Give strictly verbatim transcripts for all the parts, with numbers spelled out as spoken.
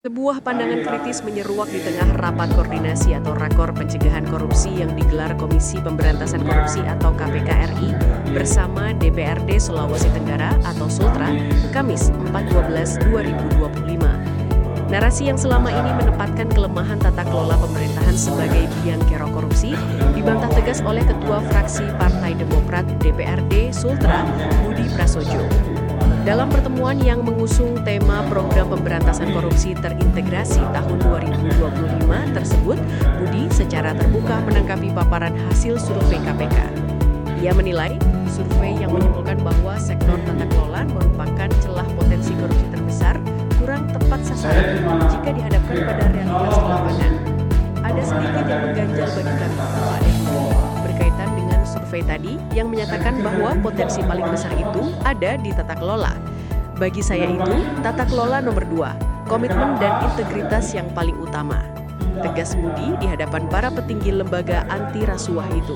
Sebuah pandangan kritis menyeruak di tengah rapat koordinasi atau rakor pencegahan korupsi yang digelar Komisi Pemberantasan Korupsi atau K P K R I bersama D P R D Sulawesi Tenggara atau Sultra, Kamis empat belas dua ribu dua puluh lima. Narasi yang selama ini menempatkan kelemahan tata kelola pemerintahan sebagai biang kerok korupsi dibantah tegas oleh Ketua Fraksi Partai Demokrat D P R D Sultra, Budi Prasojo. Dalam pertemuan yang mengusung tema program pemberantasan korupsi terintegrasi tahun dua ribu dua puluh lima tersebut, Budi secara terbuka menanggapi paparan hasil survei K P K. Ia menilai survei yang menyimpulkan bahwa sektor tata kelola merupakan celah potensi korupsi terbesar kurang tepat sasaran jika dihadapkan pada realitas di lapangan. Ada sedikit yang mengganjal bagi kami, Pak Devi, berkaitan dengan survei tadi yang menyatakan bahwa potensi paling besar itu ada di tata kelola. Bagi saya itu, tata kelola nomor dua, komitmen dan integritas yang paling utama. Tegas Budi di hadapan para petinggi lembaga anti rasuah itu.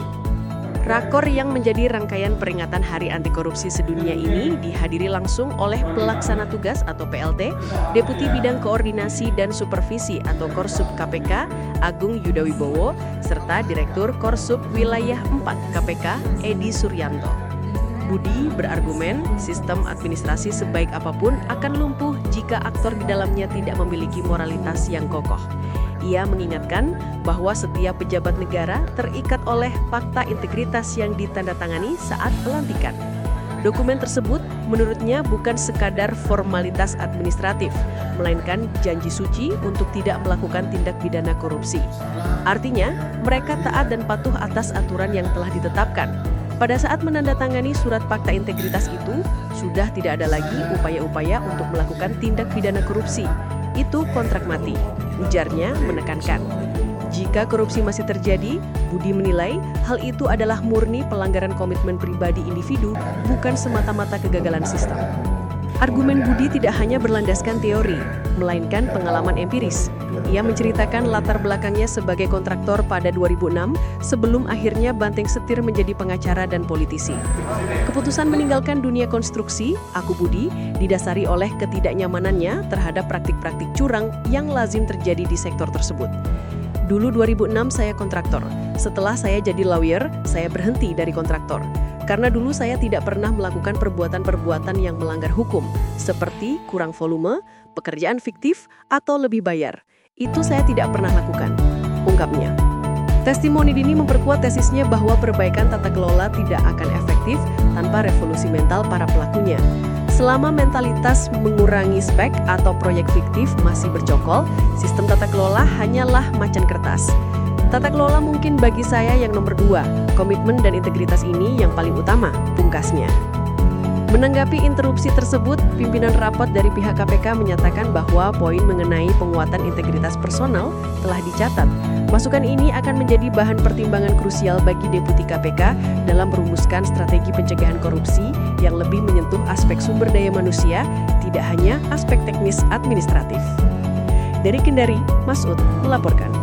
Rakor yang menjadi rangkaian peringatan Hari Anti Korupsi Sedunia ini dihadiri langsung oleh Pelaksana Tugas atau P L T, Deputi Bidang Koordinasi dan Supervisi atau Korsub K P K, Agung Yudawibowo, serta Direktur Korsub Wilayah empat K P K, Edi Suryanto. Budi berargumen sistem administrasi sebaik apapun akan lumpuh jika aktor di dalamnya tidak memiliki moralitas yang kokoh. Ia mengingatkan bahwa setiap pejabat negara terikat oleh fakta integritas yang ditandatangani saat pelantikan. Dokumen tersebut menurutnya bukan sekadar formalitas administratif, melainkan janji suci untuk tidak melakukan tindak pidana korupsi. Artinya, mereka taat dan patuh atas aturan yang telah ditetapkan. Pada saat menandatangani surat fakta integritas itu, sudah tidak ada lagi upaya-upaya untuk melakukan tindak pidana korupsi. Itu kontrak mati, ujarnya menekankan. Jika korupsi masih terjadi, Budi menilai hal itu adalah murni pelanggaran komitmen pribadi individu, bukan semata-mata kegagalan sistem. Argumen Budi tidak hanya berlandaskan teori, melainkan pengalaman empiris. Ia menceritakan latar belakangnya sebagai kontraktor pada dua ribu enam sebelum akhirnya banting setir menjadi pengacara dan politisi. Keputusan meninggalkan dunia konstruksi, aku Budi, didasari oleh ketidaknyamanannya terhadap praktik-praktik curang yang lazim terjadi di sektor tersebut. Dulu dua ribu enam saya kontraktor. Setelah saya jadi lawyer, saya berhenti dari kontraktor. Karena dulu saya tidak pernah melakukan perbuatan-perbuatan yang melanggar hukum, seperti kurang volume, pekerjaan fiktif, atau lebih bayar. Itu saya tidak pernah lakukan, ungkapnya. Testimoni ini memperkuat tesisnya bahwa perbaikan tata kelola tidak akan efektif tanpa revolusi mental para pelakunya. Selama mentalitas mengurangi spek atau proyek fiktif masih bercokol, sistem tata kelola hanyalah macan kertas. Tata kelola mungkin bagi saya yang nomor dua, komitmen dan integritas ini yang paling utama, pungkasnya. Menanggapi interupsi tersebut, pimpinan rapat dari pihak K P K menyatakan bahwa poin mengenai penguatan integritas personal telah dicatat. Masukan ini akan menjadi bahan pertimbangan krusial bagi Deputi K P K dalam merumuskan strategi pencegahan korupsi yang lebih menyentuh aspek sumber daya manusia, tidak hanya aspek teknis administratif. Dari Kendari, Masud melaporkan.